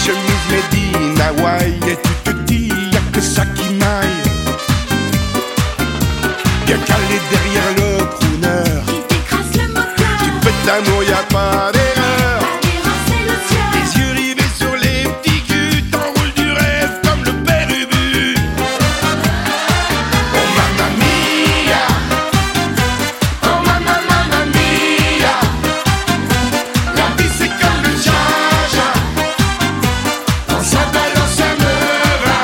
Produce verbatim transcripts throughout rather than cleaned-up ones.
chemise made in Hawaï. Et tu te dis, y'a que ça qui maille. Bien calé derrière le crooner, qui t'écrase le moteur. tu pètes l'amour, y'a pas d'erreur. L'amour, c'est le ciel. Les yeux rivés sur les petits culs, t'enroules du rêve comme le père Ubu. Oh mamma mia, oh mamma mamma mia. La vie c'est comme le cha-cha, quand ça balance ça me va.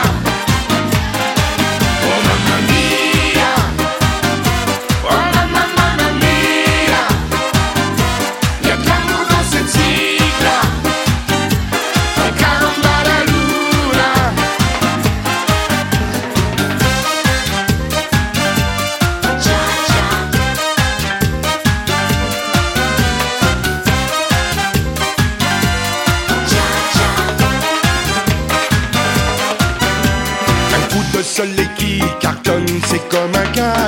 Oh mamma mia, oh mamma mamma mia. Y'a de l'amour dans cette cycle-là, un caramba la luna. Un coup de soleil qui cartonne, c'est comme un cas.